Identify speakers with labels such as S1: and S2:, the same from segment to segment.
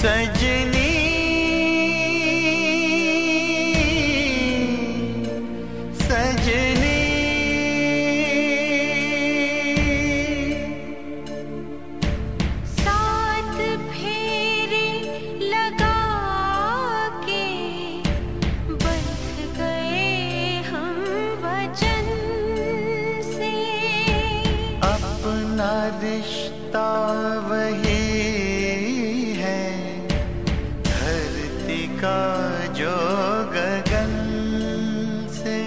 S1: सजनी सजनी
S2: सात फेरे लगा के बंध गए हम वचन से।
S1: अपना रिश्ता वही का जो गगन से।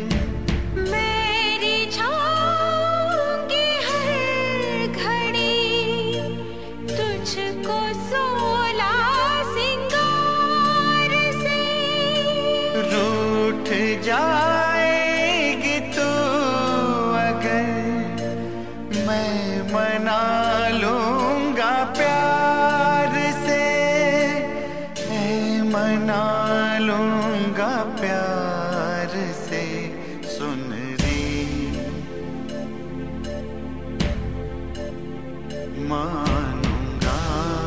S2: मेरी छाऊंगी हर घड़ी तुझको सोला सिंगार से।
S1: रूठ जाएगी तू अगर मैं मना लूंगा प्यार से। मना लूंगा प्यार से। सुन री मानूंगा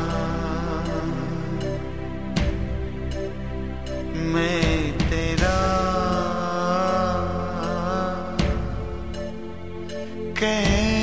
S1: मैं तेरा कह